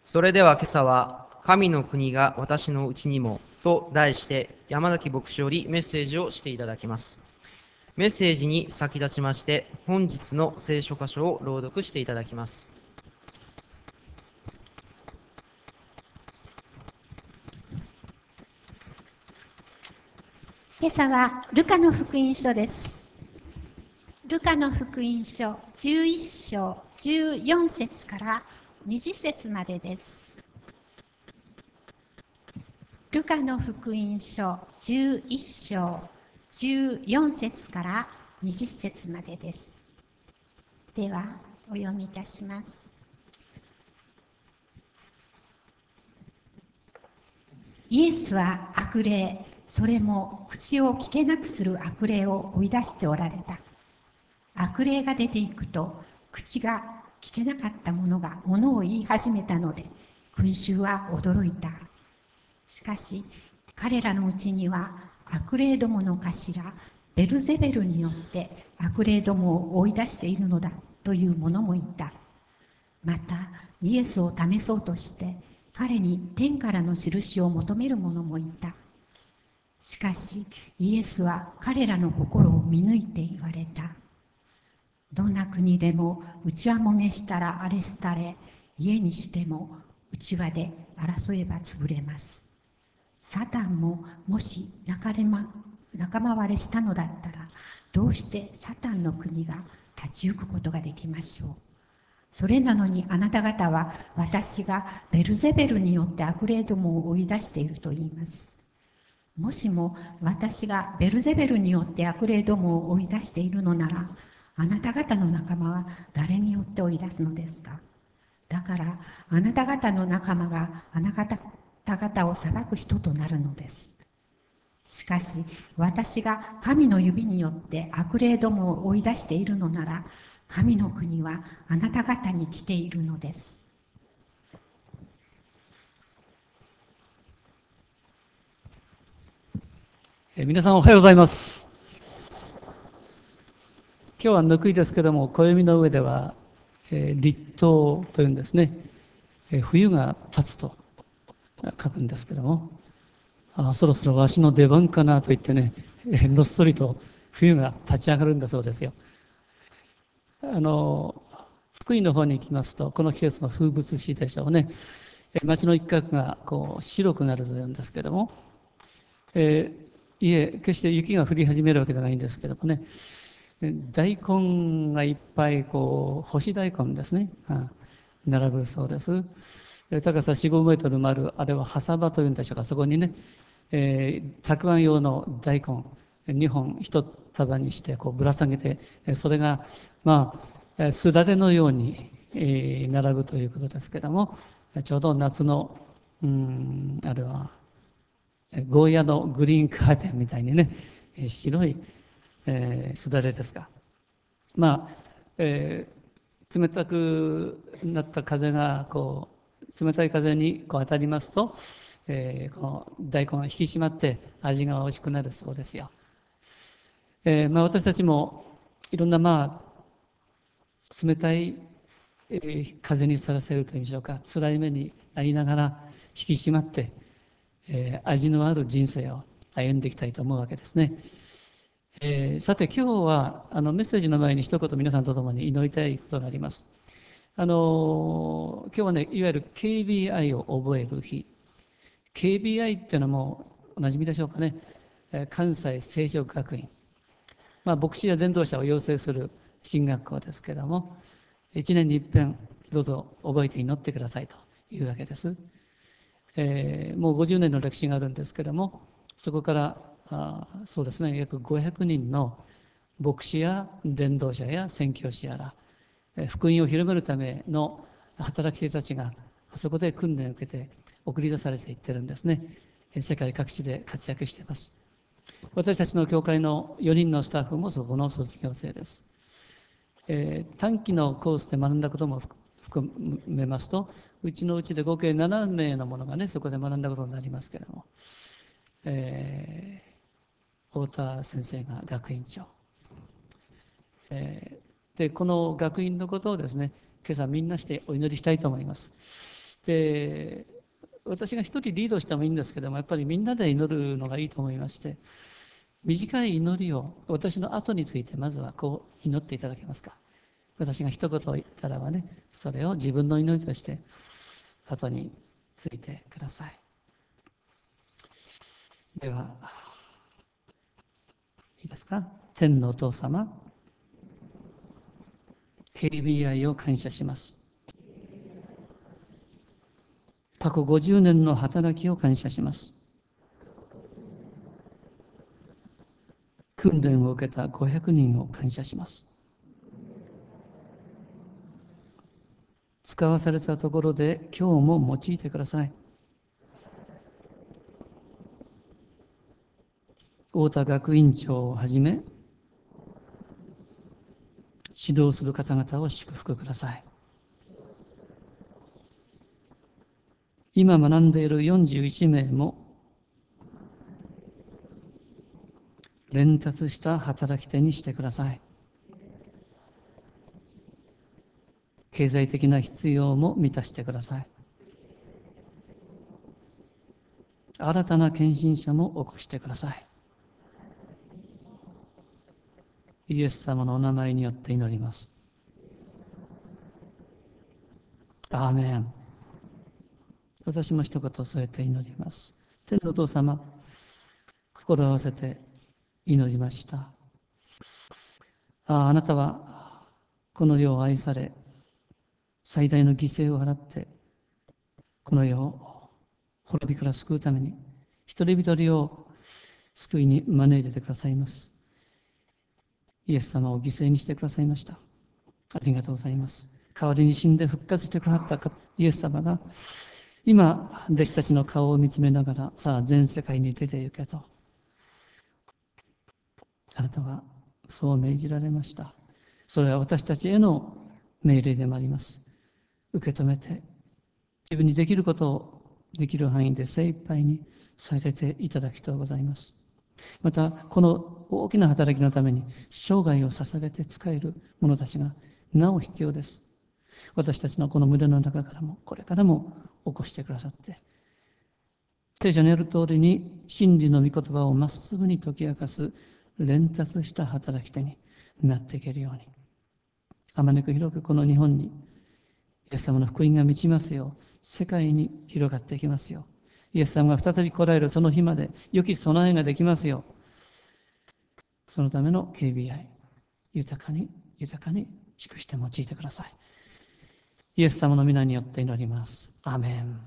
それでは今朝は、神の国が私のうちにもと題して、山崎牧師よりメッセージをしていただきます。メッセージに先立ちまして、本日の聖書箇所を朗読していただきます。 今朝はルカの福音書です。ルカの福音書11章14節から20節までです。ルカの福音書11章14節から20節までです。ではお読みいたします。イエスは悪霊、それも口を聞けなくする悪霊を追い出しておられた。悪霊が出ていくと、口が聞けなかった者が物を言い始めたので、群衆は驚いた。しかし、彼らのうちには悪霊どもの頭、ベルゼベルによって悪霊どもを追い出しているのだという者もいた。また、イエスを試そうとして、彼に天からの印を求める者もいた。しかし、イエスは彼らの心を見抜いて言われた。どんな国でも内輪もめしたら荒れ廃れ、家にしても内輪で争えば潰れます。サタンももし仲間割れしたのだったら、どうしてサタンの国が立ち行くことができましょう。それなのにあなた方は、私がベルゼベルによって悪霊どもを追い出していると言います。もしも私がベルゼベルによって悪霊どもを追い出しているのなら、あなた方の仲間は誰によって追い出すのですか。だからあなた方の仲間があなた方を裁く人となるのです。しかし私が神の指によって悪霊どもを追い出しているのなら、神の国はあなた方に来ているのです。 皆さんおはようございます。今日はぬくいですけども、暦の上では、立冬というんですね。冬が経つと書くんですけども、そろそろわしの出番かなと言ってね、のっそりと冬が立ち上がるんだそうですよ。福井の方に行きますと、この季節の風物詩でしょうね。街の一角がこう白くなるというんですけども、決して雪が降り始めるわけじゃないんですけどもね、大根がいっぱいこう干し大根ですね、並ぶそうです。高さ4、5メートルもある、あれは葉サバというんでしょうか。そこにね、たくあん用の大根2本一束にしてこうぶら下げて、それがすだれのように、並ぶということですけども、ちょうど夏のあれはゴーヤのグリーンカーテンみたいにね、白いすだれですが、冷たくなった風がこう冷たい風にこう当たりますと、この大根が引き締まって味が美味しくなるそうですよ。私たちもいろんな冷たい、風にさらせるというんでしょうか、辛い目に遭いながら引き締まって、味のある人生を歩んでいきたいと思うわけですね。さて今日はメッセージの前に一言皆さんと共に祈りたいことがあります。今日はね、いわゆる KBI を覚える日。KBI っていうのもおなじみでしょうかね。関西聖書学院。牧師や伝道者を養成する進学校ですけれども、一年に一遍どうぞ覚えて祈ってくださいというわけです。もう50年の歴史があるんですけれども、そこからそうですね、約500人の牧師や伝道者や宣教師やら、福音を広めるための働き手たちがそこで訓練を受けて送り出されていってるんですね。世界各地で活躍しています。私たちの教会の4人のスタッフもそこの卒業生です。短期のコースで学んだことも含めますと、うちのうちで合計7名の者がね、そこで学んだことになりますけれども、太田先生が学院長、でこの学院のことをですね、今朝みんなしてお祈りしたいと思います。 で、私が一人リードしてもいいんですけども、やっぱりみんなで祈るのがいいと思いまして、短い祈りを私の後についてまずはこう祈っていただけますか。私が一言言ったらばね、それを自分の祈りとして後についてください。では、いいですか。天のお父様、KBI を感謝します。過去50年の働きを感謝します。訓練を受けた500人を感謝します。使わされたところで今日も用いてください。太田学院長をはじめ、指導する方々を祝福ください。今学んでいる41名も連達した働き手にしてください。経済的な必要も満たしてください。新たな献身者も起こしてください。イエス様のお名前によって祈ります。アーメン。私も一言添えて祈ります。天のお父様、心を合わせて祈りました。あなたはこの世を愛され、最大の犠牲を払って、この世を滅びから救うために、一人一人を救いに招いててくださいます。イエス様を犠牲にしてくださいました。ありがとうございます。代わりに死んで復活してくださったイエス様が、今、弟子たちの顔を見つめながら、さあ、全世界に出て行けと。あなたはそう命じられました。それは私たちへの命令でもあります。受け止めて、自分にできることをできる範囲で精一杯にさせていただきとうございます。また、この大きな働きのために生涯を捧げて使える者たちがなお必要です。私たちのこの胸の中からも、これからも起こしてくださって、聖書にある通りに真理の御言葉をまっすぐに解き明かす連達した働き手になっていけるように、あまねく広くこの日本にイエス様の福音が満ちますよう、世界に広がっていきますよう、イエス様が再び来られるその日まで良き備えができますよう、そのための KBI、豊かに祝して用いてください。イエス様の皆によって祈ります。アーメン。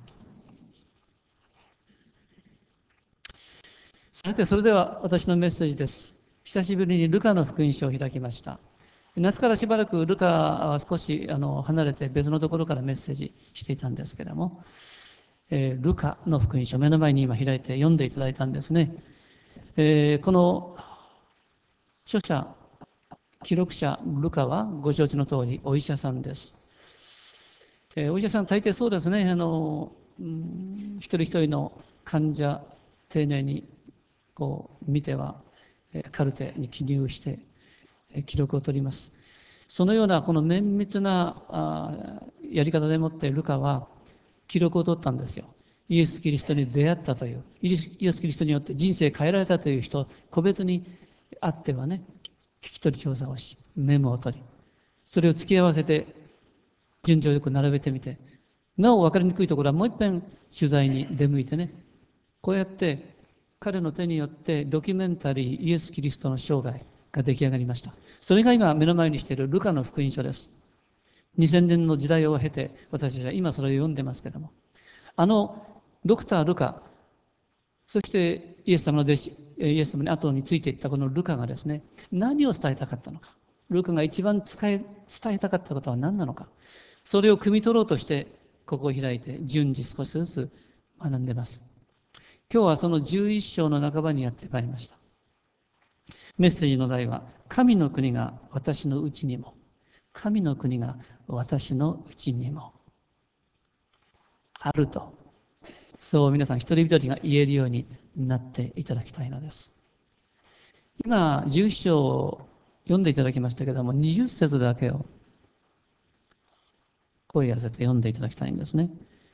さて、それでは私のメッセージです。久しぶりにルカの福音書を開きました。夏からしばらくルカは少し離れて別のところからメッセージしていたんですけれども、ルカの福音書、目の前に今開いて読んでいただいたんですね。この著者、記録者ルカはご承知の通りお医者さんです。お医者さん大抵そうですね、一人一人の患者丁寧にこう見てはカルテに記入して記録を取ります。そのようなこの綿密なやり方でもってルカは記録を取ったんですよ。イエス・キリストに出会ったという、イエス・キリストによって人生変えられたという人、個別に会ってはね、聞き取り調査をし、メモを取り、それを付き合わせて順序よく並べてみて、なお分かりにくいところはもう一遍取材に出向いてね、こうやって彼の手によってドキュメンタリーイエス・キリストの生涯が出来上がりました。それが今目の前にしているルカの福音書です。2000年の時代を経て私たちは今それを読んでますけども、ドクター・ルカ、そしてイエス様の弟子、イエス様に後についていったこのルカがですね、何を伝えたかったのか、ルカが一番伝えたかったことは何なのか、それを汲み取ろうとしてここを開いて順次少しずつ学んでます。今日はその11章の半ばにやってまいりました。メッセージの題は、神の国が私のうちにも、神の国が私のうちにもあると、そう皆さん一人一人が言えるようになっていただきたいのです。今、11章を読んでいただきましたけれども、20節だけを声を合わせて読んでいただきたいんですね。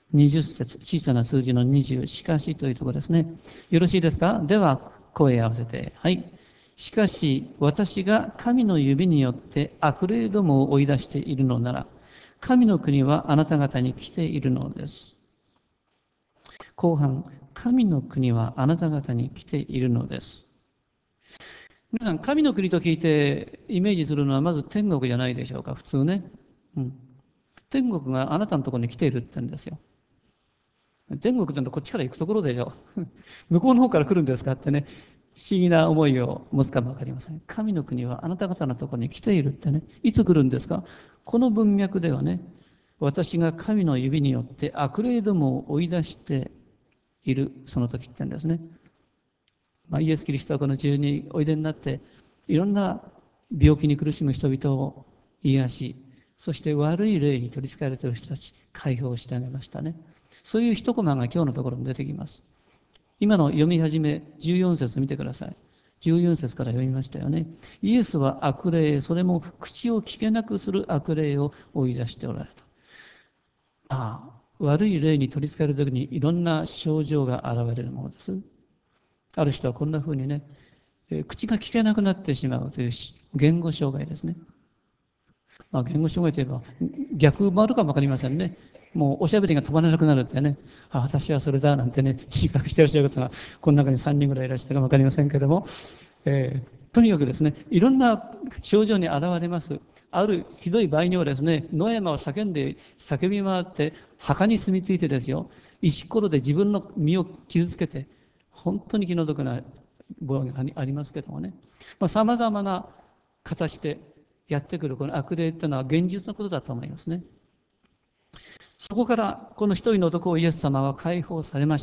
20節、小さな数字の20、しかしというところですね。よろしいですか？では、声合わせて。はい。しかし、私が神の指によって悪霊どもを追い出しているのなら、神の国はあなた方に来ているのです。後半、神の国はあなた方に来ているのです。皆さん、神の国と聞いてイメージするのはまず天国じゃないでしょうか、普通ね。うん。天国があなたのところに来ているって言うんですよ。天国ってのはこっちから行くところでしょ。向こうの方から来るんですかってね、不思議な思いを持つかもわかりません。神の国はあなた方のところに来ているってね、いつ来るんですか？この文脈ではね、私が神の指によって悪霊どもを追い出しているその時って言うんですね。イエス・キリストはこの地球においでになって、いろんな病気に苦しむ人々を癒し、そして悪い霊に取り憑かれている人たち、解放してあげましたね。そういう一コマが今日のところに出てきます。今の読み始め、14節見てください。14節から読みましたよね。イエスは悪霊、それも口を聞けなくする悪霊を追い出しておられた。悪い霊に取り憑かれるときにいろんな症状が現れるものです。ある人はこんな風にね、口が聞けなくなってしまうという言語障害ですね。言語障害といえば逆もあるかもわかりませんね。もうおしゃべりが止まらなくなるってね、私はそれだなんてね、自覚していらっしゃる方がこの中に3人ぐらいいらっしゃるかもわかりませんけれども、とにかくですね、いろんな症状に現れます。あるひどい場合にはですね、野山を叫び回って墓に住み着いてですよ、石ころで自分の身を傷つけて、本当に気の毒な病気がありますけどもね、様々な形でやってくるこの悪霊というのは現実のことだと思いますね。そこからこの一人の男をイエス様は解放されました。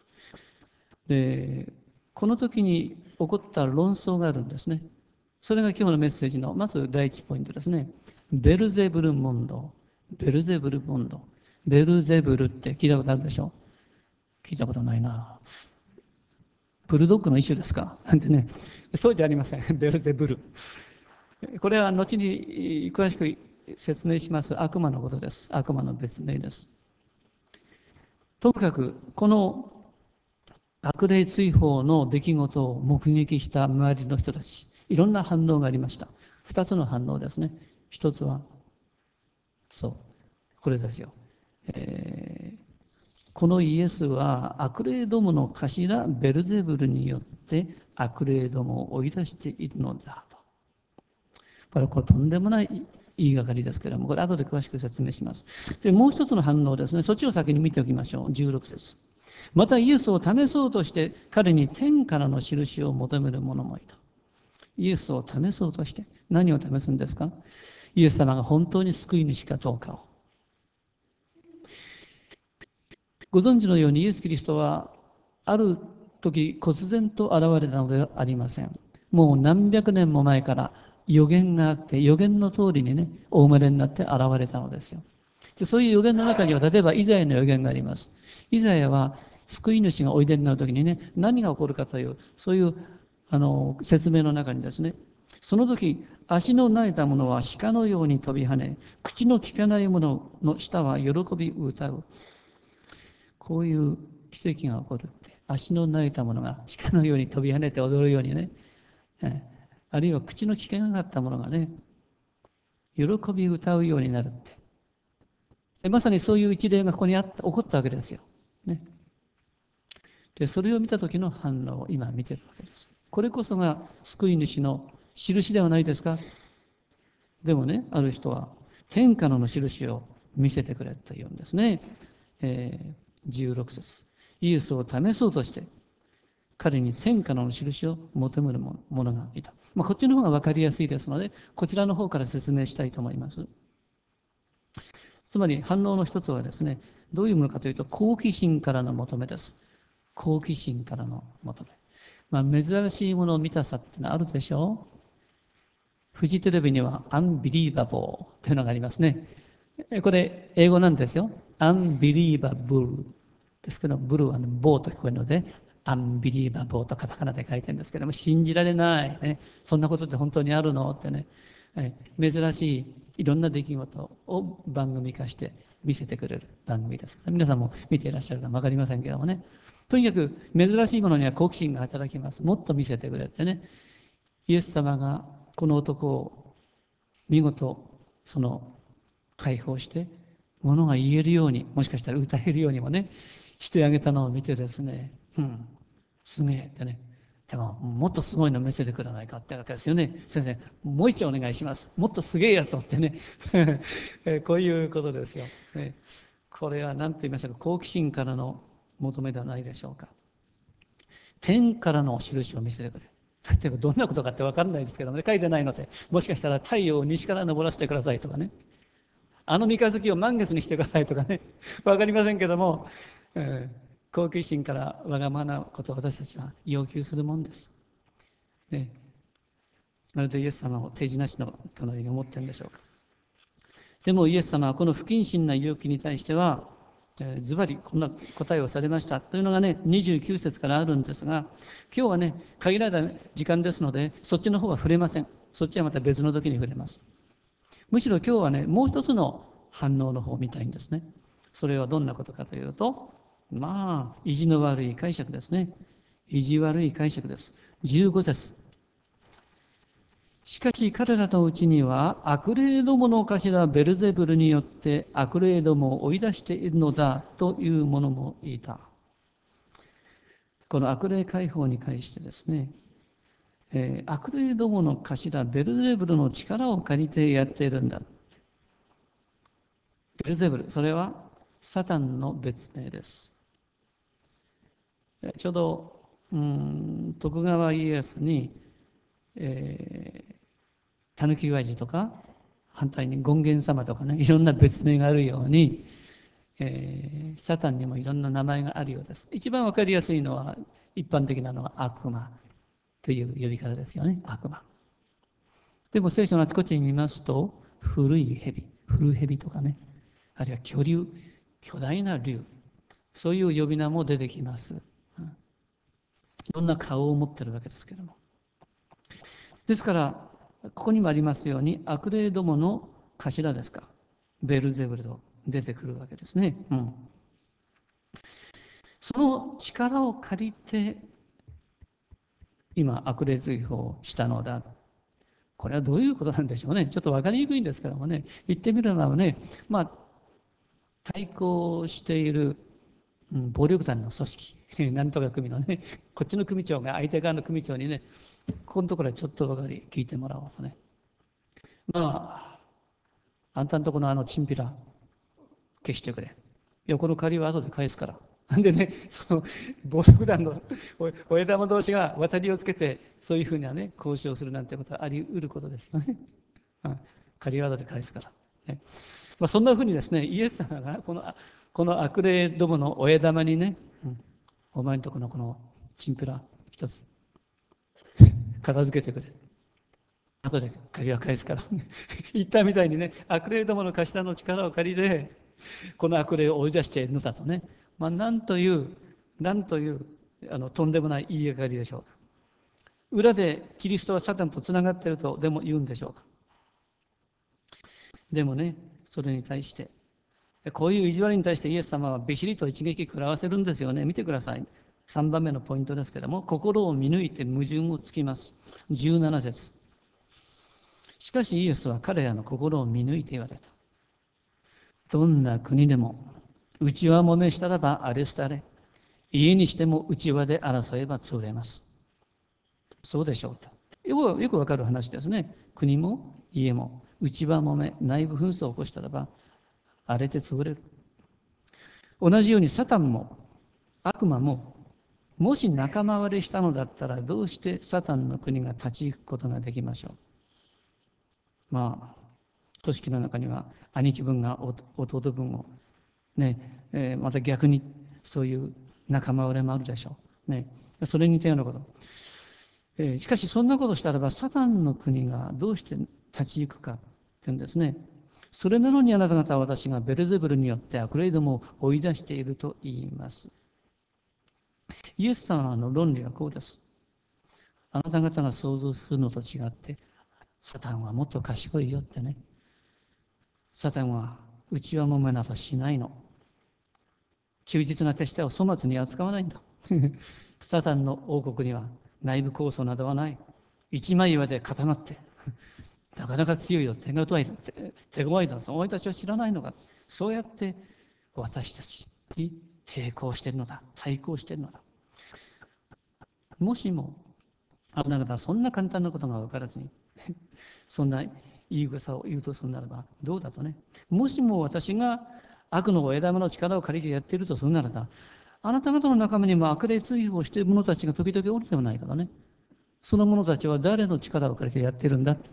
で、この時に起こった論争があるんですね。それが今日のメッセージのまず第一ポイントですね。ベルゼブル問答。ベルゼブル問答。ベルゼブルって聞いたことあるでしょ？聞いたことないな。ブルドッグの一種ですか？なんてね。そうじゃありません。ベルゼブル。これは後に詳しく説明します悪魔のことです。悪魔の別名です。ともかく、この悪霊追放の出来事を目撃した周りの人たち、いろんな反応がありました。二つの反応ですね。一つは、そう、これですよ。このイエスは悪霊どもの頭ベルゼブルによって悪霊どもを追い出しているのだと。これとんでもない言いがかりですけれども、これ後で詳しく説明します。で、もう一つの反応ですね。そっちを先に見ておきましょう。16節。またイエスを試そうとして彼に天からの印を求める者もいた。イエスを試そうとして何を試すんですか？イエス様が本当に救い主かどうかを。ご存知のようにイエス・キリストはある時忽然と現れたのではありません。もう何百年も前から予言があって、予言の通りにね、お生まれになって現れたのですよ。で、そういう予言の中には、例えばイザヤの予言があります。イザヤは救い主がおいでになるときにね、何が起こるかという、そういう説明の中にですね、その時、足の苗えた者は鹿のように飛び跳ね、口の利かない者の舌は喜び歌う。こういう奇跡が起こるって。足の苗えた者が鹿のように飛び跳ねて踊るようにね、あるいは口の利けなかった者がね、喜び歌うようになるって。まさにそういう一例がここに起こったわけですよ。ね。で、それを見た時の反応を今見てるわけです。これこそが救い主の印ではないですか？でもね、ある人は天下の印を見せてくれと言うんですね。16節。イエスを試そうとして彼に天下の印を求める者がいた。こっちの方が分かりやすいですので、こちらの方から説明したいと思います。つまり反応の一つはですね、どういうものかというと、好奇心からの求めです。好奇心からの求め。珍しいものを見たさってのはあるでしょう？フジテレビにはアンビリーバボーというのがありますね。これ英語なんですよ。アンビリーバブルですけど、ブルーはボーと聞こえるので、アンビリーバボーとカタカナで書いてるんですけども、信じられない、ね。そんなことって本当にあるのってね。珍しいいろんな出来事を番組化して見せてくれる番組ですから、皆さんも見ていらっしゃるか分かりませんけどもね。とにかく珍しいものには好奇心が働きます。もっと見せてくれってね。イエス様がこの男を見事その解放して、ものが言えるように、もしかしたら歌えるようにもね、してあげたのを見てですね、すげえってね。でも、もっとすごいの見せてくれないかってわけですよね。先生、もう一丁お願いします。もっとすげえやつをってね。こういうことですよ。これは何と言いましたか、好奇心からの求めではないでしょうか。天からの印を見せてくれ。例えばどんなことかって分かんないですけどもね、書いてないので、もしかしたら太陽を西から昇らせてくださいとかね、あの三日月を満月にしてくださいとかね、分かりませんけども、好奇心からわがままなことを私たちは要求するもんです。ね、まるでイエス様を手品師のかのように思ってるんでしょうか。でもイエス様はこの不謹慎な要求に対しては、ズバリこんな答えをされましたというのがね、29節からあるんですが、今日はね、限られた時間ですので、そっちの方は触れません。そっちはまた別の時に触れます。むしろ今日はね、もう一つの反応の方を見たいんですね。それはどんなことかというと、意地の悪い解釈ですね。意地悪い解釈です。15節。しかし彼らのうちには悪霊どもの頭ベルゼブルによって悪霊どもを追い出しているのだという者もいた。この悪霊解放に関してですね、悪霊どもの頭ベルゼブルの力を借りてやっているんだ。ベルゼブル、それはサタンの別名です。ちょうど、徳川家康に、狸親父とか、反対に権現様とかね、いろんな別名があるように、サタンにもいろんな名前があるようです。一番わかりやすいのは、一般的なのは悪魔という呼び方ですよね、悪魔。でも聖書のあちこちに見ますと、古い蛇、古蛇とかね、あるいは巨竜、巨大な竜、そういう呼び名も出てきます。いろんな顔を持ってるわけですけれども。ですから、ここにもありますように、悪霊どもの頭ですか、ベルゼブルと出てくるわけですね。その力を借りて、今、悪霊追放をしたのだ。これはどういうことなんでしょうね。ちょっと分かりにくいんですけどもね、言ってみればね、対抗している暴力団の組織、なんとか組のね、こっちの組長が相手側の組長にね、ここのところはちょっとばかり聞いてもらおうとね。あんたんとこのチンピラ消してくれ。横の借りは後で返すから。でね、その暴力団の親玉同士が渡りをつけて、そういうふうなね、交渉するなんてことはあり得ることですよね。借りは後で返すから。ね、そんなふうにですね、イエス様がこの悪霊どもの親玉にね、お前んとこのこのチンピラ一つ片付けてくれ。後で借りは返すから。言ったみたいにね、悪霊どもの頭の力を借りて、この悪霊を追い出しているのだとね。なんという、とんでもない言いがかりでしょうか。裏でキリストはサタンとつながっているとでも言うんでしょうか。でもね、それに対して、こういう意地悪に対してイエス様はびしりと一撃食らわせるんですよね。見てください。3番目のポイントですけども、心を見抜いて矛盾をつきます。17節。しかしイエスは彼らの心を見抜いて言われた。どんな国でも、内輪もめしたらば荒れ廃れ、家にしても内輪で争えば潰れます。そうでしょうと。よくわかる話ですね。国も家も内輪もめ、内部紛争を起こしたらば荒れて潰れる。同じようにサタンも悪魔も、もし仲間割れしたのだったらどうしてサタンの国が立ち行くことができましょう。組織の中には兄貴分が弟分をね、また逆にそういう仲間割れもあるでしょう。ね、それに似たようなこと。しかしそんなことしたらばサタンの国がどうして立ち行くかっていうんですね。それなのにあなた方は私がベルゼブルによって悪霊どもを追い出していると言います。イエス様の論理はこうです。あなた方が想像するのと違って、サタンはもっと賢いよってね。 サタンは内輪もめなどしないの。忠実な手下を粗末に扱わないんだ。サタンの王国には内部構想などはない。一枚岩で固まって、なかなか強いよ、手強いだ、お前たちは知らないのか。そうやって私たちに抵抗しているのだ、対抗しているのだ。もしも、あなたはそんな簡単なことが分からずに、そんな言い草を言うとするならば、どうだとね。もしも私が悪の枝葉の力を借りてやっているとするならば、あなた方の仲間にも悪霊追放している者たちが時々おるではないからね。その者たちは誰の力を借りてやっているんだって。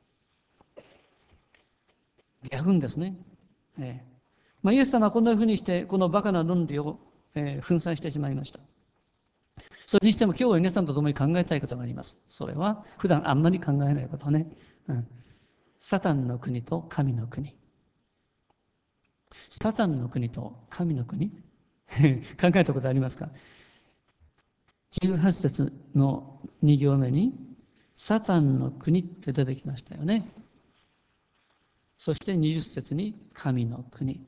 逆んですね。イエス様はこんなふうにして、このバカな論理を、粉砕してしまいました。それにしても今日は皆さんと共に考えたいことがあります。それは普段あんまり考えないことね。サタンの国と神の国。サタンの国と神の国考えたことありますか？ 18 節の2行目にサタンの国って出てきましたよね。そして20節に神の国。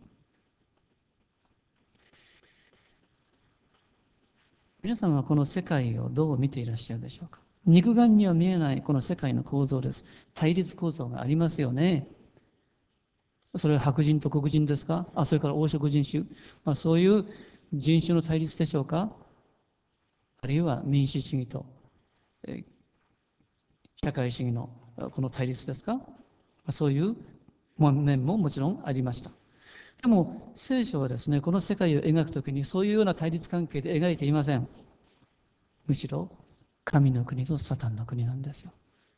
皆さんはこの世界をどう見ていらっしゃるでしょうか？肉眼には見えないこの世界の構造です。対立構造がありますよね。それは白人と黒人ですか？それから黄色人種、そういう人種の対立でしょうか？あるいは民主主義と、社会主義のこの対立ですか？そういう面ももちろんありました。でも聖書はですね、この世界を描くときにそういうような対立関係で描いていません。むしろ神の国とサタンの国なんですよ。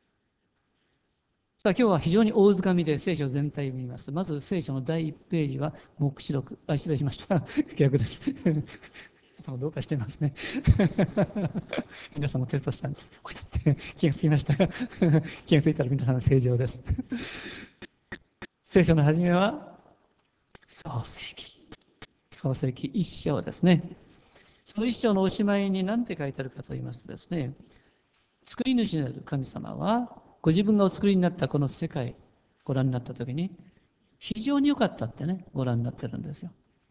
さあ今日は非常に大掴みで聖書全体を見ます。まず聖書の第1ページは黙示録。失礼しました。逆です。どうかしてますね。皆さんもテストしたんです。こうやって気がつきましたが、気がついたら皆さん正常です。聖書の初めは創世記。創世記一章ですね。その一章のおしまいに何て書いてあるかと言いますとですね、作り主なる神様はご自分がお作りになったこの世界ご覧になった時に非常に良かったってね、ご覧になってるんですよ。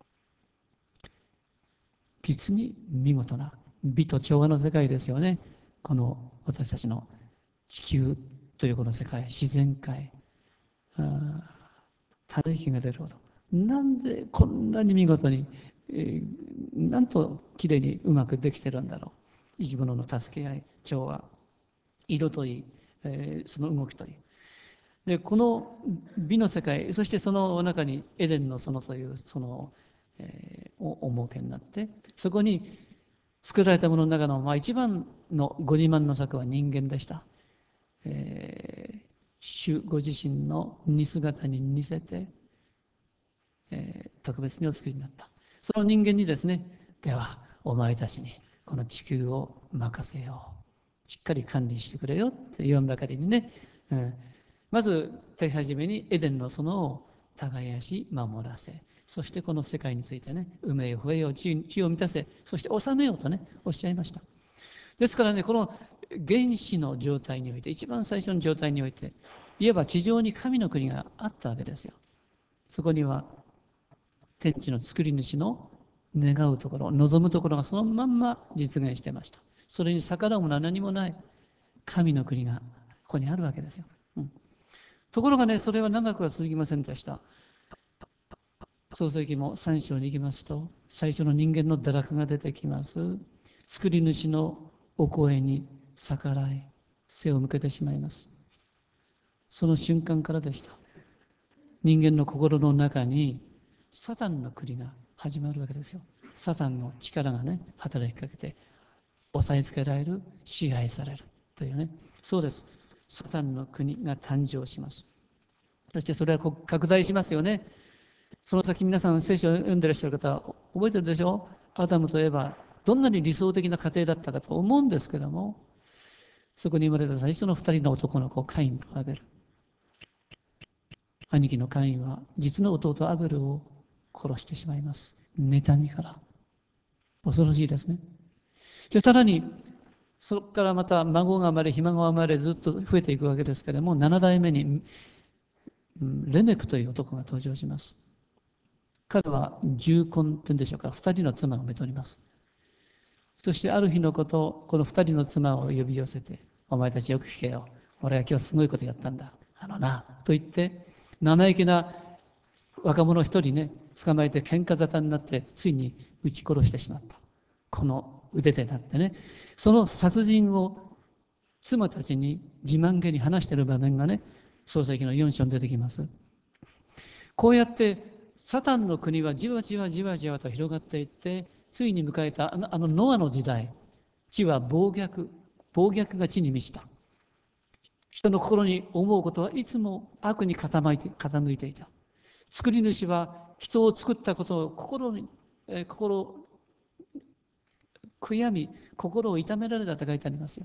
実に見事な美と調和の世界ですよね。この私たちの地球というこの世界、自然界、ため息が出るほど。なんでこんなに見事に、なんときれいにうまくできてるんだろう。生き物の助け合い、調和、色といい、その動きといい。で、この美の世界、そしてその中にエデンの園というその、お設けになって、そこに作られたものの中の、一番のご自慢の作は人間でした。主ご自身の似姿に似せて、特別にお作りになった。その人間にですね、ではお前たちにこの地球を任せよう。しっかり管理してくれよって言わんばかりにね、まず手始めにエデンの園を耕し守らせ、そしてこの世界についてね、埋めよ増えよ地を満たせ、そして治めようとね、おっしゃいました。ですからね、この原始の状態において、一番最初の状態において、いわば地上に神の国があったわけですよ。そこには天地の作り主の願うところ、望むところがそのまんま実現していました。それに逆らうものは何もない神の国がここにあるわけですよ。ところがね、それは長くは続きませんでした。創世記も3章に行きますと、最初の人間の堕落が出てきます。作り主のお声に逆らい、背を向けてしまいます。その瞬間からでした。人間の心の中にサタンの国が始まるわけですよ。サタンの力がね、働きかけて、押さえつけられる、支配されるというね。そうです。サタンの国が誕生します。そしてそれは拡大しますよね。その先皆さん聖書を読んでいらっしゃる方、覚えてるでしょう？アダムといえば、どんなに理想的な家庭だったかと思うんですけども、そこに生まれた最初の2人の男の子、カインとアベル。兄貴のカインは実の弟アベルを殺してしまいます。妬みから。恐ろしいですね。で、さらに、そこからまた孫が生まれ、ひ孫が生まれ、ずっと増えていくわけですけれども、7代目にレメクという男が登場します。彼は重婚というんでしょうか、二人の妻をめとります。そしてある日のこと、この二人の妻を呼び寄せて、お前たちよく聞けよ。俺は今日すごいことやったんだ。と言って、生意気な若者一人ね、捕まえて喧嘩沙汰になって、ついに撃ち殺してしまった。この腕でなってね、その殺人を妻たちに自慢げに話している場面がね、創世記の4章に出てきます。こうやってサタンの国はじわじわじわじわと広がっていって、ついに迎えたあのノアの時代、地は暴虐が地に満ちた。人の心に思うことはいつも悪に傾いていた。作り主は人を作ったことを悔やみ、心を痛められたと書いてありますよ。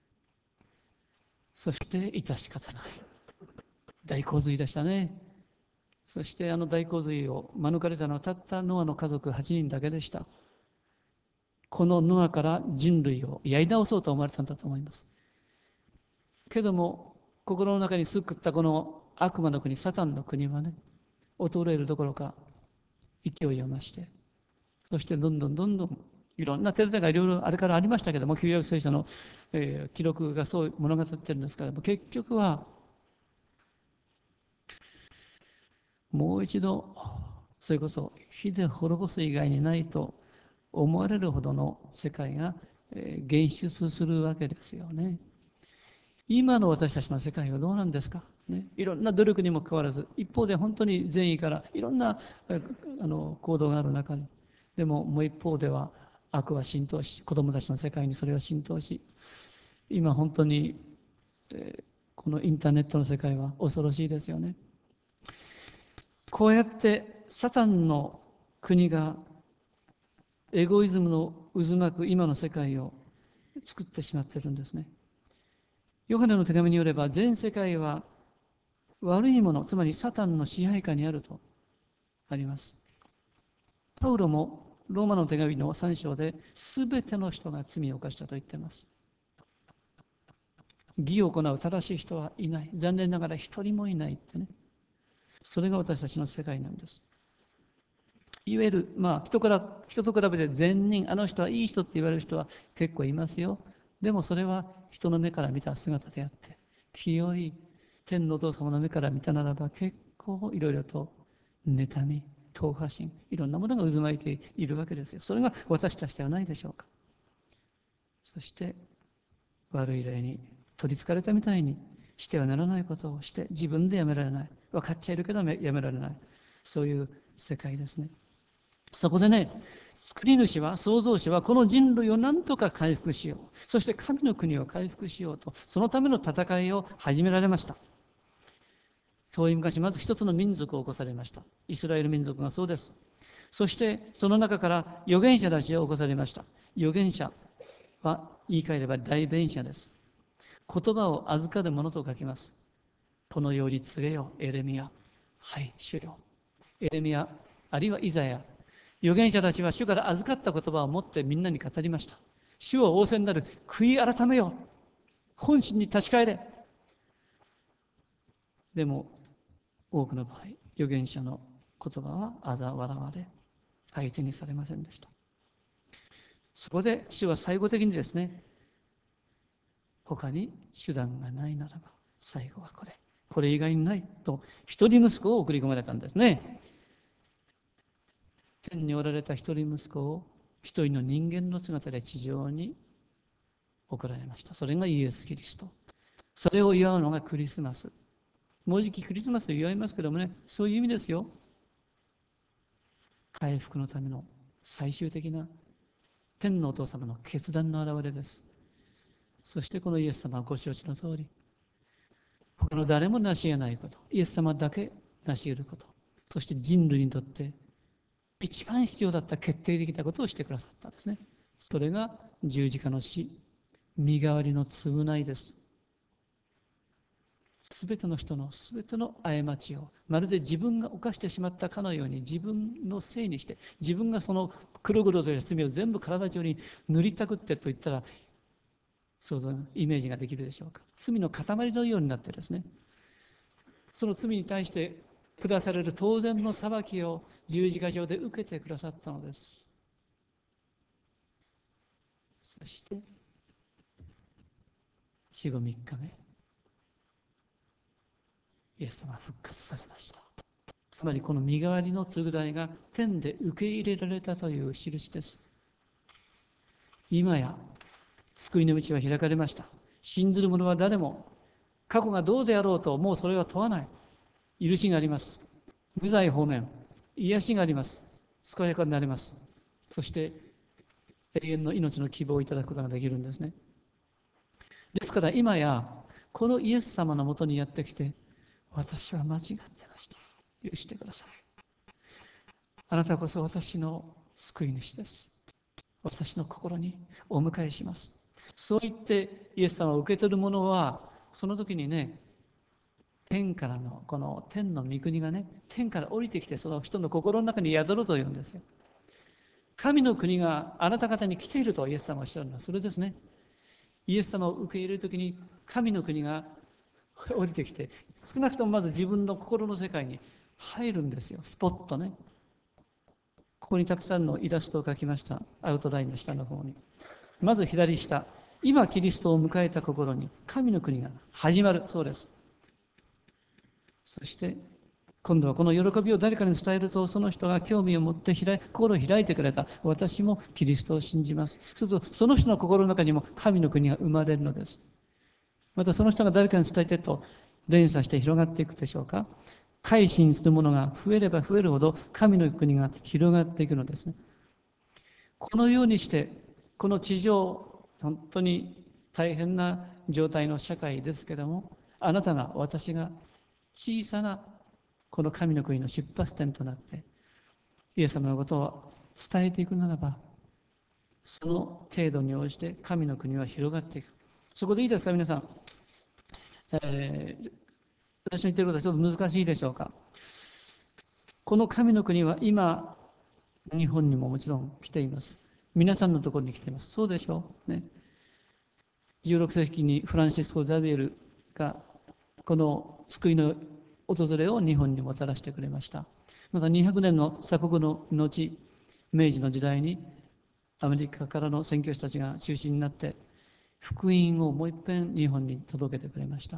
そして致し方ない。大洪水でしたね。そしてあの大洪水を免れたのはたったノアの家族8人だけでした。このノアから人類をやり直そうと思われたんだと思います。けども、心の中にすくったこの悪魔の国、サタンの国はね、衰えるどころか勢いを増して、そしてどんどんいろんな手伝いがいろいろあれからありましたけども、旧約聖書の、記録がそう物語ってるんですけども、結局はもう一度それこそ火で滅ぼす以外にないと思われるほどの世界が現出するわけですよね。今の私たちの世界はどうなんですか、ね、いろんな努力にもかかわらず、一方で本当に善意からいろんな行動がある中に、でももう一方では悪は浸透し、子供たちの世界にそれは浸透し、今本当に、このインターネットの世界は恐ろしいですよね。こうやってサタンの国がエゴイズムの渦巻く今の世界を作ってしまっているんですね。ヨハネの手紙によれば、全世界は悪いもの、つまりサタンの支配下にあるとあります。パウロもローマの手紙の3章で、すべての人が罪を犯したと言っています。義を行う正しい人はいない。残念ながら一人もいないってね。それが私たちの世界なんです。いわゆる、人と比べて善人、あの人はいい人って言われる人は結構いますよ。でもそれは人の目から見た姿であって、清い天のお父様の目から見たならば結構いろいろと妬み、党派心、いろんなものが渦巻いているわけですよ。それが私たちではないでしょうか。そして悪い例に取りつかれたみたいにしてはならないことをして自分でやめられない。分かっちゃいるけどやめられない。そういう世界ですね。そこでね、作り主は、創造主はこの人類を何とか回復しよう。そして神の国を回復しようと、そのための戦いを始められました。遠い昔、まず一つの民族を起こされました。イスラエル民族がそうです。そしてその中から預言者たちを起こされました。預言者は言い換えれば代弁者です。言葉を預かるものと書きます。このように告げよ、エレミヤ。はい、主よ。エレミヤ、あるいはイザヤ。預言者たちは主から預かった言葉を持ってみんなに語りました。主を仰せになる、悔い改めよ。本心に立ち返れ。でも、多くの場合、預言者の言葉は嘲笑われ、相手にされませんでした。そこで主は最後的にですね、他に手段がないならば、最後はこれ以外にないと、一人息子を送り込まれたんですね。天におられた一人息子を一人の人間の姿で地上に送られました。それがイエス・キリスト。それを祝うのがクリスマス。もうじきクリスマスを祝いますけどもね、そういう意味ですよ。回復のための最終的な天のお父様の決断の表れです。そしてこのイエス様はご承知の通り、他の誰も成し得ないこと、イエス様だけ成し得ること、そして人類にとって一番必要だった決定的なことをしてくださったんですね。それが十字架の死、身代わりの償いです。すべての人のすべての過ちをまるで自分が犯してしまったかのように自分のせいにして、自分がその黒々という罪を全部体中に塗りたくってと言ったら想像イメージができるでしょうか。罪の塊のようになってですね、 その罪に対して下される当然の裁きを十字架上で受けてくださったのです。そして死後3日目、イエス様は復活されました。つまりこの身代わりの償いが天で受け入れられたという印です。今や救いの道は開かれました。信ずる者は誰も過去がどうであろうともうそれは問わない。許しがあります。無罪放免、癒しがあります。健やかになります。そして永遠の命の希望をいただくことができるんですね。ですから今やこのイエス様のもとにやってきて、私は間違ってました、許してください、あなたこそ私の救い主です、私の心にお迎えします、そう言ってイエス様を受け取る者は、その時にね、天からのこの天の御国がね、天から降りてきてその人の心の中に宿るというんですよ。神の国があなた方に来ているとイエス様がおっしゃるのはそれですね。イエス様を受け入れるときに神の国が降りてきて、少なくともまず自分の心の世界に入るんですよ。スポッとね。ここにたくさんのイラストを描きました。アウトラインの下の方に。まず左下。今キリストを迎えた心に神の国が始まる。そうです。そして今度はこの喜びを誰かに伝えると、その人が興味を持って心を開いてくれた。私もキリストを信じます。するとその人の心の中にも神の国が生まれるのです。またその人が誰かに伝えていると連鎖して広がっていくでしょうか。改心するものが増えれば増えるほど神の国が広がっていくのですね。このようにしてこの地上、本当に大変な状態の社会ですけども、あなたが私が小さなこの神の国の出発点となってイエス様のことを伝えていくならば、その程度に応じて神の国は広がっていく。そこでいいですか皆さん、私の言っていることはちょっと難しいでしょうか。この神の国は今日本にももちろん来ています。皆さんのところに来ています。そうでしょうね。16世紀にフランシスコ・ザビエルがこの救いの訪れを日本にもたらしてくれました。また200年の鎖国の後、明治の時代にアメリカからの宣教師たちが中心になって福音をもう一遍日本に届けてくれました。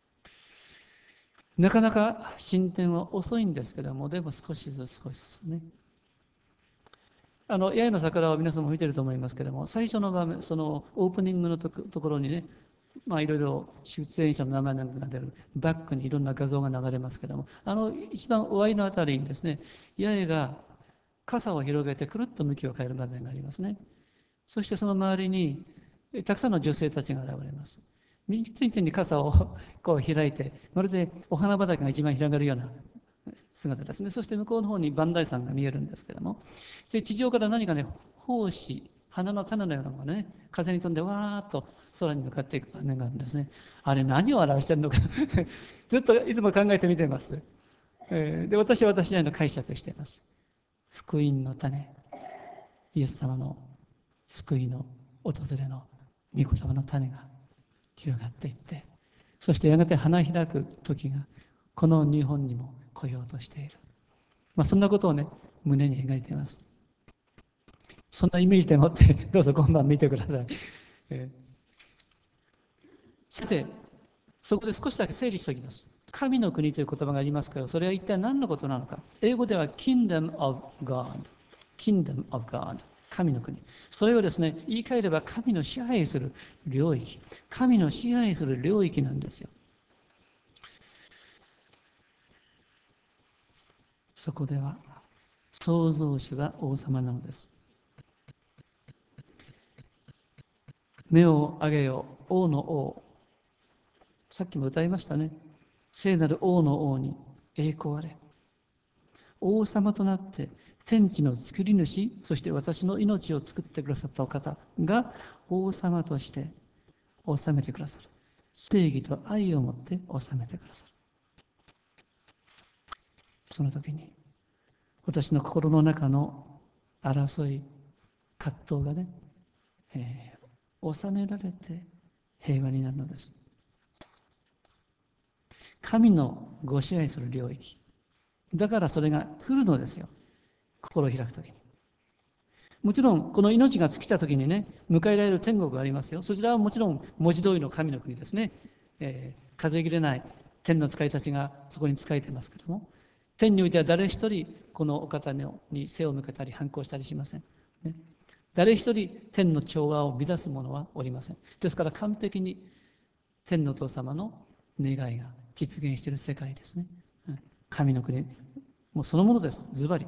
なかなか進展は遅いんですけども、でも少しずつ少しずつね。八重の桜を皆さんも見てると思いますけども、最初の場面、そのオープニングのところにね、いろいろ出演者の名前なんかが出るバックにいろんな画像が流れますけども、一番終わりのあたりにですね、八重が傘を広げてくるっと向きを変える場面がありますね。そしてその周りにたくさんの女性たちが現れます。右手に傘をこう開いて、まるでお花畑が一番広がるような姿ですね。そして向こうの方に磐梯山が見えるんですけども、で地上から何かね、胞子、花の種のようなものがね、風に飛んでわーっと空に向かっていく場面があるんですね。あれ何を表しているのかずっといつも考えてみています。で、私は私なりの解釈しています。福音の種、イエス様の救いの訪れの御言葉の種が広がっていって、そしてやがて花開く時がこの日本にも来ようとしている。そんなことをね、胸に描いています。そんなイメージでもってどうぞ今晩見てください。さて、そこで少しだけ整理しておきます。神の国という言葉がありますけど、それは一体何のことなのか。英語では Kingdom of God。Kingdom of God。神の国。それをですね、言い換えれば神の支配する領域。神の支配する領域なんですよ。そこでは、創造主が王様なのです。目を上げよ、王の王。さっきも歌いましたね。聖なる王の王に栄光あれ。王様となって天地の作り主、そして私の命を作ってくださったお方が王様として治めてくださる。正義と愛をもって治めてくださる。その時に私の心の中の争い、葛藤がね、収められて平和になるのです。 神のご支配する領域。だからそれが来るのですよ。心を開くときに。もちろん、この命が尽きたときにね、迎えられる天国がありますよ。そちらはもちろん文字通りの神の国ですね。数えきれない天の使いたちがそこに仕えていますけれども、天においては誰一人このお方に背を向けたり反抗したりしません。ね、誰一人天の調和を乱す者はおりません。ですから完璧に天のお父様の願いが実現している世界ですね。神の国、もうそのものです。ズバリ。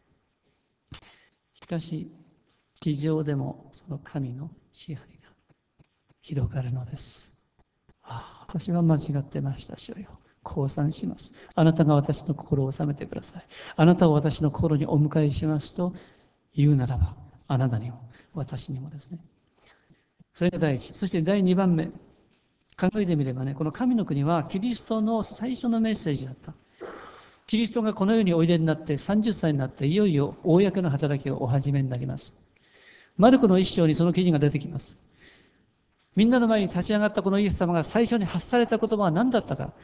しかし、地上でもその神の支配が広がるのです。私は間違ってました、主よ。降参します。あなたが私の心を収めてください。あなたを私の心にお迎えしますと言うならば、あなたにも私にもですね。それが第一。そして第二番目。考えてみればね、この神の国はキリストの最初のメッセージだった。キリストがこの世においでになって30歳になっていよいよ公の働きをお始めになります。マルコの一章にその記事が出てきます。みんなの前に立ち上がったこのイエス様が最初に発された言葉は何だったか。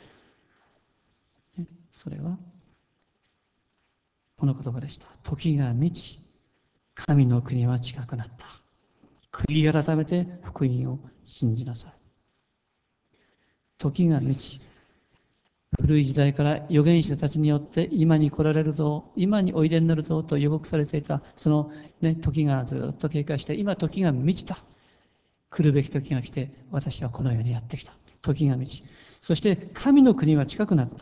それはこの言葉でした。時が満ち、神の国は近くなった。悔い改めて福音を信じなさい。時が満ち、古い時代から預言者たちによって今に来られるぞ、今においでになるぞと予告されていたその、時がずっと経過して今時が満ちた。来るべき時が来て私はこの世にやってきた。時が満ち、そして神の国は近くなった。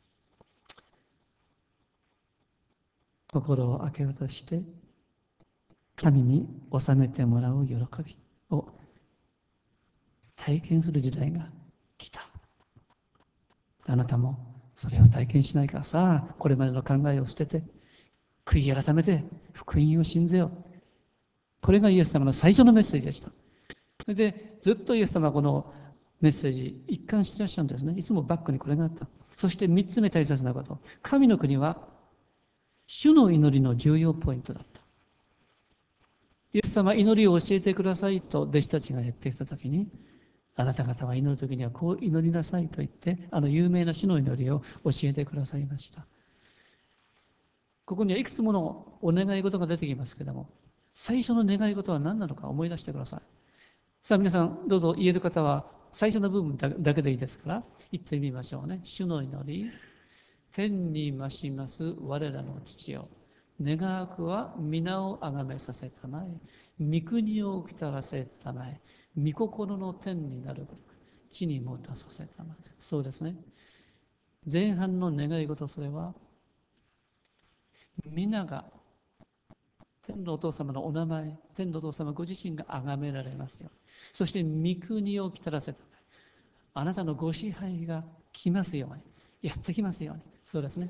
心を開け渡して神に収めてもらう喜びを体験する時代が来た。あなたもそれを体験しないか。さあこれまでの考えを捨てて悔い改めて福音を信ぜよう。これがイエス様の最初のメッセージでした。それでずっとイエス様はこのメッセージ一貫していらっしゃるんですね。いつもバックにこれがあった。そして三つ目大切なこと。神の国は主の祈りの重要ポイントだった。イエス様は祈りを教えてくださいと弟子たちが言ってきたときに、あなた方は祈るときにはこう祈りなさいと言って、有名な主の祈りを教えてくださいました。ここにはいくつものお願い事が出てきますけれども、最初の願い事は何なのか思い出してください。さあ皆さんどうぞ言える方は最初の部分だけでいいですから言ってみましょうね。主の祈り、天に増します我らの父よ、願わくは皆をあがめさせたまえ、御国をきたらせたまえ、御心の天になるべく地にもたさせたまえ。そうですね。前半の願い事、それは皆が天のお父様のお名前、天のお父様ご自身が崇められますよ。そして御国をきたらせたまえ、あなたのご支配が来ますように、やってきますように。そうですね。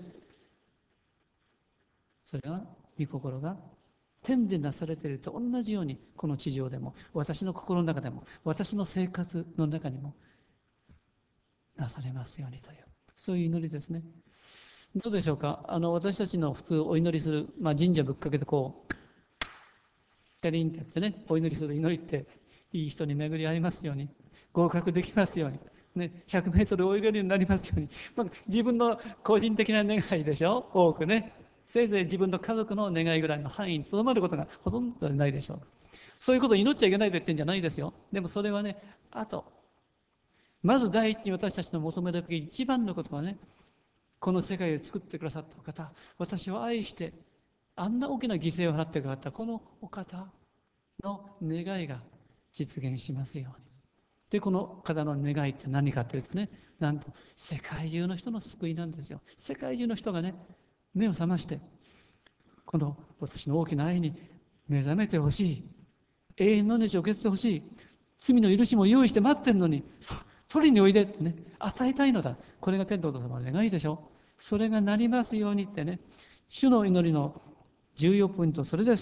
それは御心が天でなされていると同じようにこの地上でも私の心の中でも私の生活の中にもなされますようにという、そういう祈りですね。どうでしょうか。私たちの普通お祈りする、神社ぶっかけてこうチャリンってやってね、お祈りする祈りっていい人に巡り合いますように、合格できますように、100メートル泳げるようになりますように、自分の個人的な願いでしょ、多くね。せいぜい自分の家族の願いぐらいの範囲にとどまることがほとんどないでしょう。そういうことを祈っちゃいけないと言ってるんじゃないですよ。でもそれはね、まず第一に私たちの求めるべき一番のことはね、この世界を作ってくださったお方、私を愛してあんな大きな犠牲を払ってくださったこのお方の願いが実現しますように。で、この方の願いって何かというとね、なんと世界中の人の救いなんですよ。世界中の人がね、目を覚ましてこの私の大きな愛に目覚めてほしい、永遠の命を受け取ってほしい、罪の許しも用意して待ってるのに取りにおいでってね、与えたいのだ。これが天のお父様の願いでしょ。それがなりますようにってね、主の祈りの重要ポイント、それです。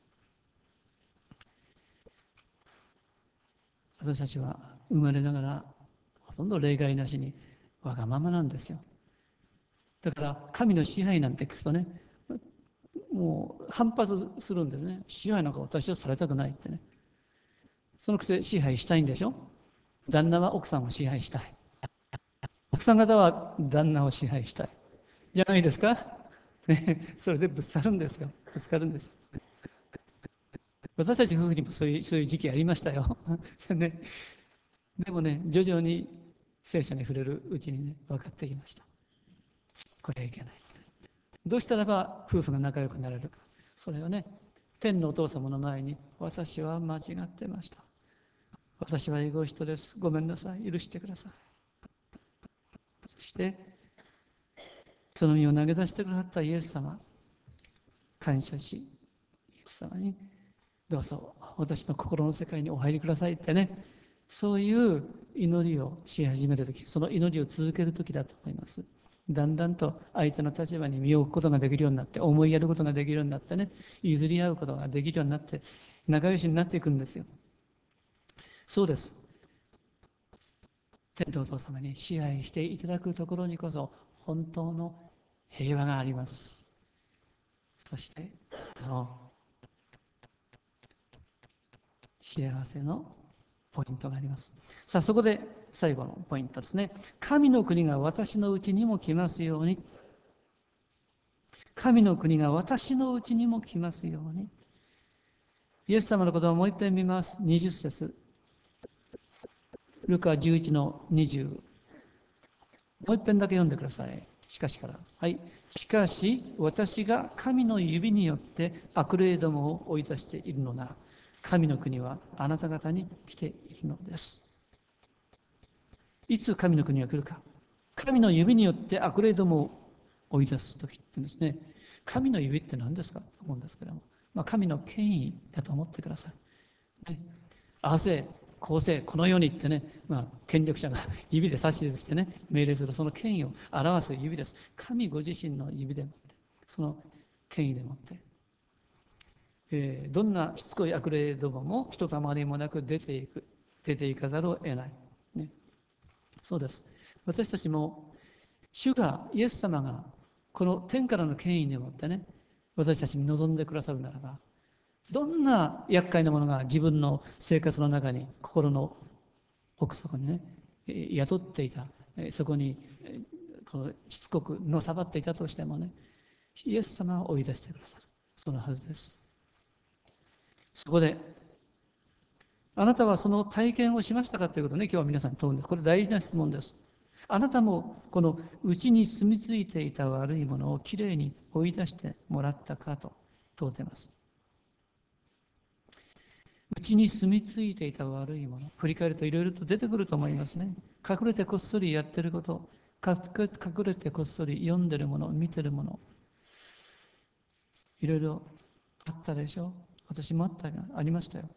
私たちは生まれながらほとんど例外なしにわがままなんですよ。だから神の支配なんて聞くとね、もう反発するんですね。支配なんか私はされたくないってね。そのくせ支配したいんでしょ。旦那は奥さんを支配したい。奥奥さん方は旦那を支配したい。じゃないですかね、それでぶつかるんですよ。ぶつかるんですよ。私たち夫婦にもそういう時期ありましたよ。ね、でもね、徐々に聖書に触れるうちにね、分かってきました。これはいけない。どうしたらば夫婦が仲良くなれるか。それはね、天のお父様の前に、私は間違ってました。私はエゴイストです。ごめんなさい。許してください。そして、その身を投げ出してくださったイエス様、感謝し、イエス様に、どうぞ私の心の世界にお入りくださいってね、そういう祈りをし始めるとき、その祈りを続けるときだと思います。だんだんと相手の立場に身を置くことができるようになって、思いやることができるようになってね、譲り合うことができるようになって、仲良しになっていくんですよ。そうです。天のお父様に支配していただくところにこそ、本当の平和があります。そして、その幸せのポイントがあります。さあ、そこで最後のポイントですね。神の国が私のうちにも来ますように。神の国が私のうちにも来ますように。イエス様の言葉をもう一遍見ます。20節。ルカ11の20。もう一遍だけ読んでください。しかしから。はい。しかし、私が神の指によって悪霊どもを追い出しているのなら、神の国はあなた方に来ているのです。いつ神の国が来るか。神の指によって悪霊どもを追い出すときってですね、神の指って何ですかと思うんですけども、神の権威だと思ってください。ね、ああせ、こうせ、このようにってね、権力者が指で指図してね、命令するその権威を表す指です。神ご自身の指でもって、その権威でもって、どんなしつこい悪霊どももひとたまりもなく出ていかざるを得ない。ね、そうです。私たちも主が、イエス様が、この天からの権威によってね、私たちに望んでくださるならば、どんな厄介なものが自分の生活の中に、心の奥底にね、宿っていた、そこに、このしつこくのさばっていたとしてもね、イエス様を追い出してくださる。そのはずです。そこで、あなたはその体験をしましたかということをね、今日は皆さんに問うんです。これ大事な質問です。あなたもこの内に住み着いていた悪いものをきれいに追い出してもらったかと問うています。内に住み着いていた悪いもの、振り返るといろいろと出てくると思いますね。隠れてこっそりやってること、隠れてこっそり読んでるもの、見てるもの、いろいろあったでしょう。私もありましたよ。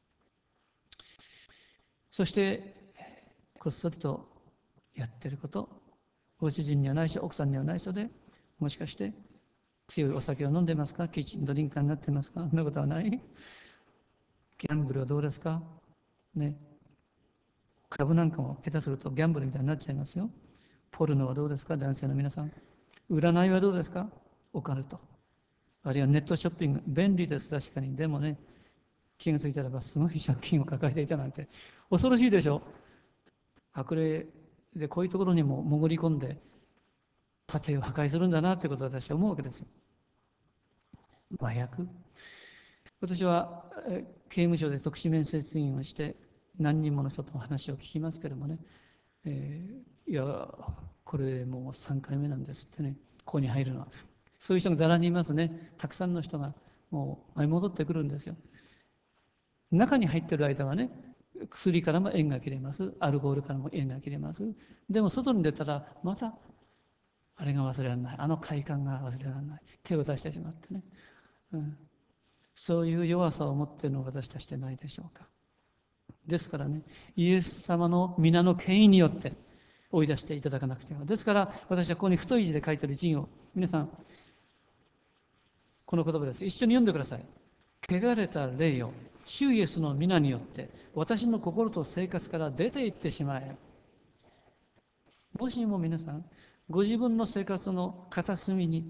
そしてこっそりとやってること、ご主人には内緒、奥さんには内緒で、もしかして強いお酒を飲んでますか、キッチンドリンカーになってますか、そんなことはない。ギャンブルはどうですかね。株なんかも下手するとギャンブルみたいになっちゃいますよ。ポルノはどうですか、男性の皆さん。占いはどうですか、オカルト。あるいはネットショッピング、便利です、確かに。でもね、気がついたらばすごい借金を抱えていたなんて、恐ろしいでしょ。悪霊でこういうところにも潜り込んで、家庭を破壊するんだなということを私は思うわけですよ。麻薬。私は刑務所で特殊面接員をして何人もの人と話を聞きますけれどもね、いやこれもう3回目なんですってね、ここに入るのは。そういう人がざらにいますね。たくさんの人がもう舞い戻ってくるんですよ。中に入っている間はね、薬からも縁が切れます、アルコールからも縁が切れます。でも外に出たらまたあれが忘れられない、あの快感が忘れられない、手を出してしまってね、そういう弱さを持っているのは私たちでないでしょうか。ですからね、イエス様の皆の権威によって追い出していただかなくては。ですから私はここに太い字で書いてある字を皆さん、この言葉です。一緒に読んでください。汚れた霊よ、主イエスの皆によって私の心と生活から出て行ってしまえ。もしも皆さん、ご自分の生活の片隅に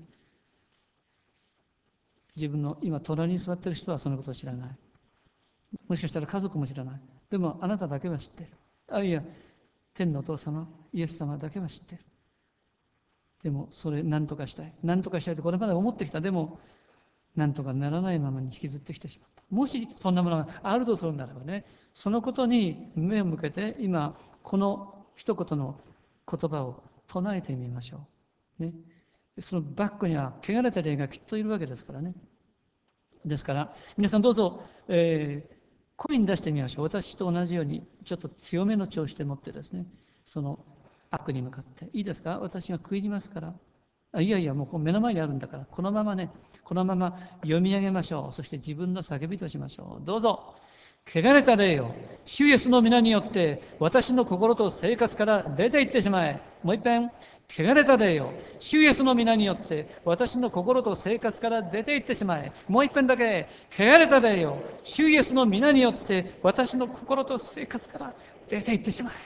自分の今隣に座っている人はそのことを知らない。もしかしたら家族も知らない。でもあなただけは知っている。いや、天のお父様、 イエス様だけは知っている。でもそれ何とかしたい何とかしたいとこれまで思ってきた。でも何とかならないままに引きずってきてしまった。もしそんなものがあるとするならばね、そのことに目を向けて今この一言の言葉を唱えてみましょう、ね、そのバックには汚れた霊がきっといるわけですからね。ですから皆さんどうぞ、声に出してみましょう。私と同じようにちょっと強めの調子でもってですね、その悪に向かって、いいですか、私が食い入りますから、いやいや、もう目の前にあるんだから、このままね、このまま読み上げましょう。そして自分の叫びとしましょう。どうぞ。汚れた霊よ、主イエスの皆によって私の心と生活から出て行ってしまえ。もう一遍。汚れた霊よ、主イエスの皆によって私の心と生活から出て行ってしまえ。もう一遍だけ。汚れた霊よ、主イエスの皆によって私の心と生活から出て行ってしまえ。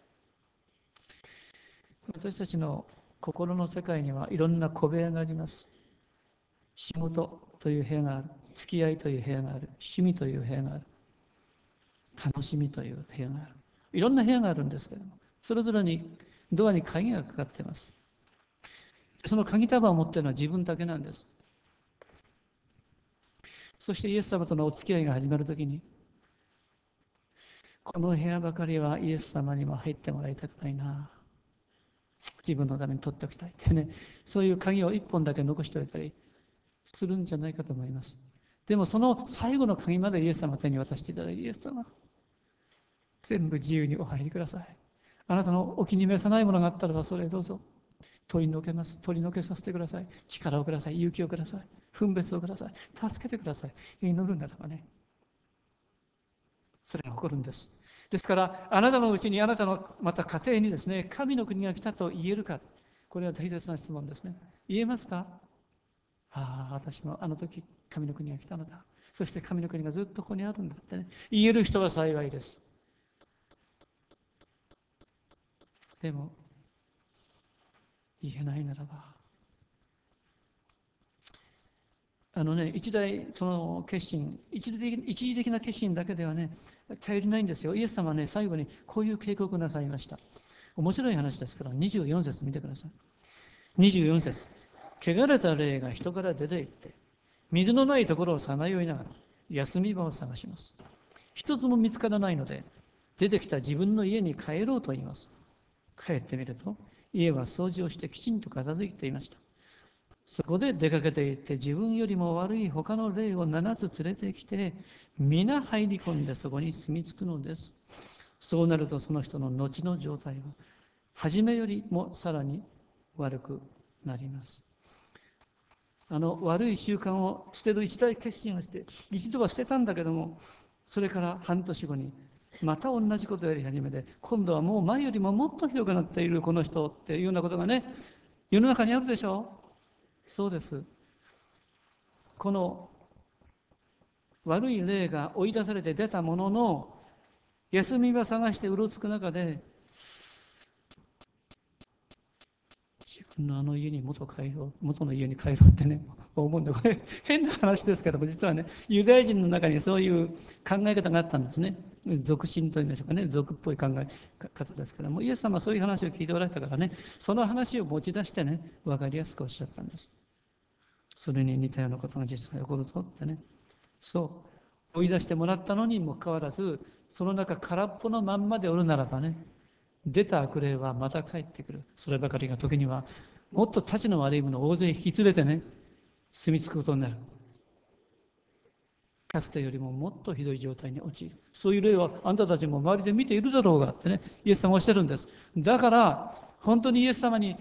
私たちの心の世界にはいろんな小部屋があります。仕事という部屋がある。付き合いという部屋がある。趣味という部屋がある。楽しみという部屋がある。いろんな部屋があるんですけれども、それぞれにドアに鍵がかかっています。その鍵束を持っているのは自分だけなんです。そしてイエス様とのお付き合いが始まるときに、この部屋ばかりはイエス様にも入ってもらいたくないな、自分のために取っておきたいってね、そういう鍵を一本だけ残しておいたりするんじゃないかと思います。でもその最後の鍵までイエス様の手に渡していただいて、イエス様、全部自由にお入りください。あなたのお気に召さないものがあったらばそれどうぞ取り除けます。取り除けさせてください。力をください。勇気をください。分別をください。助けてください。祈るならばね、それが起こるんです。ですからあなたのうちに、あなたのまた家庭にですね、神の国が来たと言えるか、これは大切な質問ですね。言えますか？ああ、私もあの時神の国が来たのだ、そして神の国がずっとここにあるんだってね、言える人は幸いです。でも言えないならば、その決心、一時的な決心だけではね、頼りないんですよ。イエス様はね、最後にこういう警告をなさいました。面白い話ですから、24節見てください。24節。汚れた霊が人から出て行って、水のないところをさまよいながら、休み場を探します。一つも見つからないので、出てきた自分の家に帰ろうと言います。帰ってみると、家は掃除をしてきちんと片付いていました。そこで出かけていって、自分よりも悪い他の霊を7つ連れてきて、皆入り込んでそこに住み着くのです。そうなるとその人の後の状態は初めよりもさらに悪くなります。悪い習慣を捨てる一大決心をして、一度は捨てたんだけども、それから半年後にまた同じことをやり始めて、今度はもう前よりももっとひどくなっているこの人っていうようなことがね、世の中にあるでしょう。そうです。この悪い霊が追い出されて出たものの、休み場探してうろつく中で、自分のあの家に元の家に帰ろうってね、思うんで、これ変な話ですけども、実はね、ユダヤ人の中にそういう考え方があったんですね。俗心といいましょうかね、俗っぽい考え方ですけども、イエス様はそういう話を聞いておられたからね、その話を持ち出してね、分かりやすくおっしゃったんです。それに似たようなことが実際起こるぞってね。そう。追い出してもらったのにもかかわらず、その中空っぽのまんまでおるならばね、出た悪霊はまた帰ってくる。そればかりが時には、もっとたちの悪いものを大勢引き連れてね、住み着くことになる。かつてよりももっとひどい状態に陥る。そういう例はあんたたちも周りで見ているだろうがってね、イエス様はおっしゃるんです。だから、本当にイエス様に、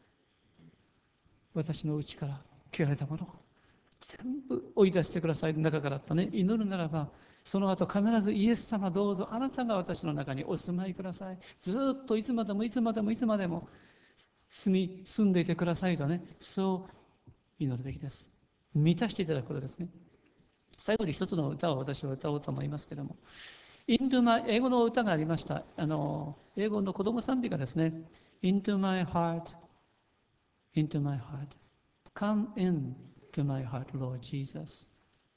私の内から汚れたものを全部追い出してください、中からとね、祈るならば、その後必ずイエス様どうぞあなたが私の中にお住まいください。ずっといつまでもいつまでもいつまでも住んでいてくださいとね、そう祈るべきです。満たしていただくことですね。最後に一つの歌を私は歌おうと思いますけれども、英語の歌がありました。英語の子供賛美がですね、Into my heart, into my heart, come in to my heart, Lord Jesus。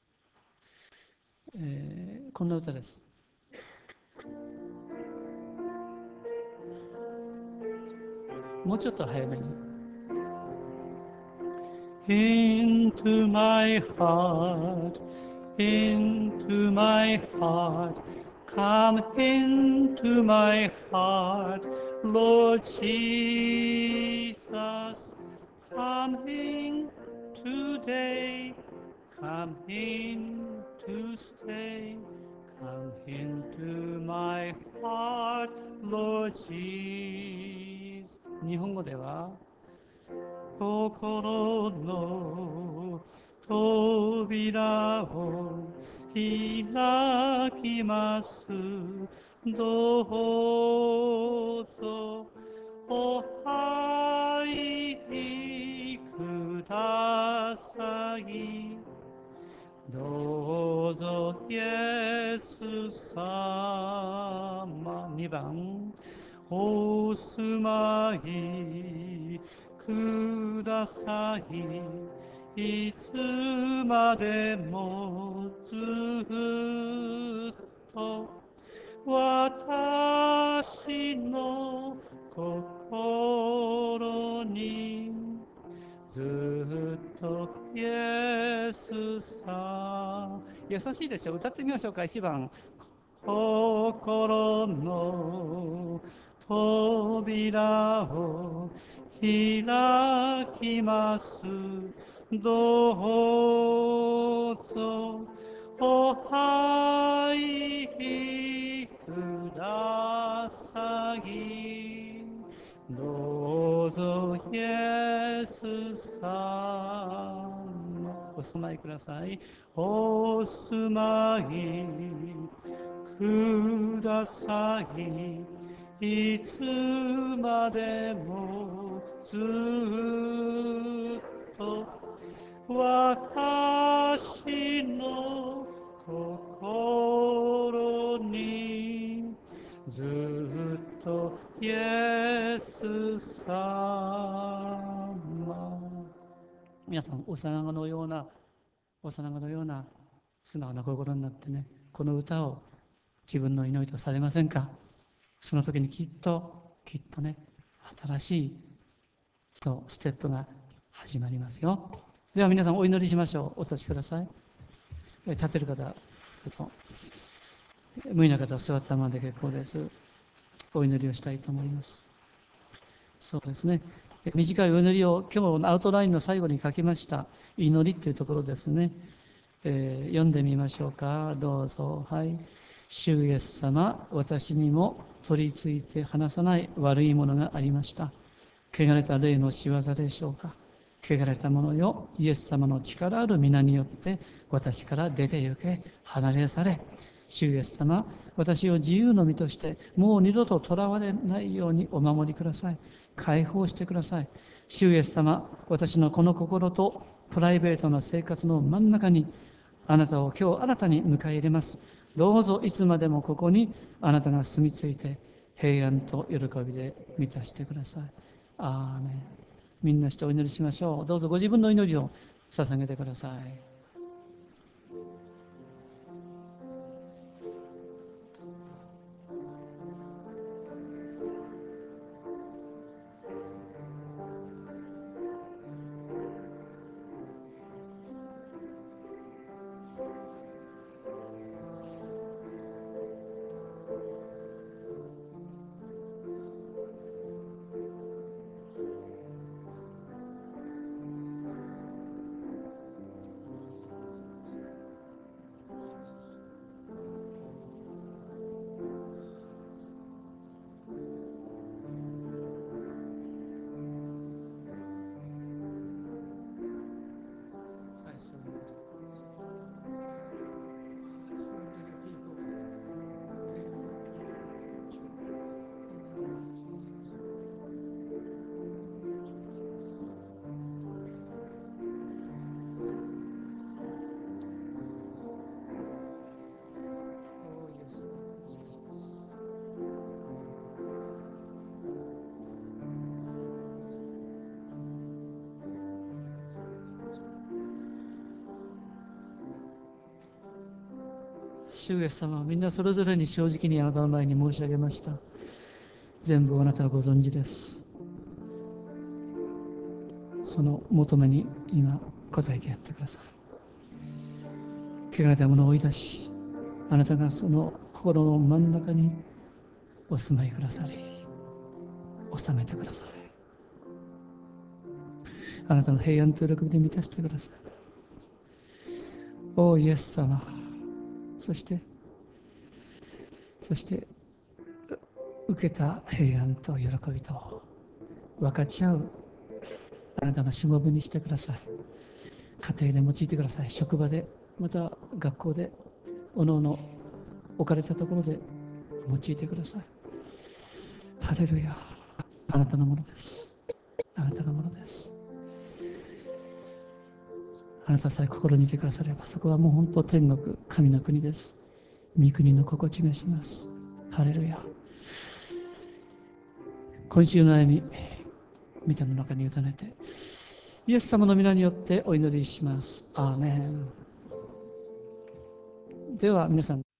こんな歌です。 もうちょっと早めに。Into my heart, into my heart, come into my heart, Lord Jesus, come in today, come in to stay, come into my heart, Lord Jesus. 日本語では心の扉を開きます。どうぞお入りください。どうぞイエス様。2番お住まいください。いつまでもずっと私の心にずっとイエスさ。優しいでしょ。歌ってみましょうか。1番心の扉を開きます。どうぞお入りください。どうぞイエス様お住まいください。お住まいください。いつまでもずっと私の心にずっとイエス様。皆さん幼子のような素直な心になってね、この歌を自分の祈りとされませんか。その時にきっとね、新しいステップが始まりますよ。では皆さんお祈りしましょう。お立ちください。立てる方、無理な方は座ったままで結構です。お祈りをしたいと思います。そうですね。短いお祈りを今日のアウトラインの最後に書きました祈りというところですね。読んでみましょうか。どうぞ。はい。主イエス様、私にも取り付いて離さない悪いものがありました。汚れた霊の仕業でしょうか。汚れたものよ、イエス様の力ある皆によって私から出て行け、離れ去れ。主イエス様、私を自由の身としてもう二度と囚われないようにお守りください。解放してください。主イエス様、私のこの心とプライベートな生活の真ん中にあなたを今日新たに迎え入れます。どうぞいつまでもここにあなたが住み着いて平安と喜びで満たしてください。アーメン。みんなしてお祈りしましょう。どうぞご自分の祈りを捧げてください。主イエス様はみんなそれぞれに正直にあなたの前に申し上げました。全部あなたはご存知です。 その求めに今応えてやってください。汚れたものを追い出し、あなたがその心の真ん中にお住まいくださり、収めてください。あなたの平安と喜びで満たしてください。おイエス様、そして受けた平安と喜びと分かち合うあなたのしもべにしてください。家庭で用いてください。職場で、また学校で、おのおの置かれたところで用いてください。ハレルヤ、あなたのものです。あなたのものです。あなたさえ心にいてくだされば、そこはもう本当天国、神の国です。御国の心地がします。ハレルヤ。今週の悩み、御手の中に委ねて、イエス様の皆によってお祈りします。アーメン。では皆さん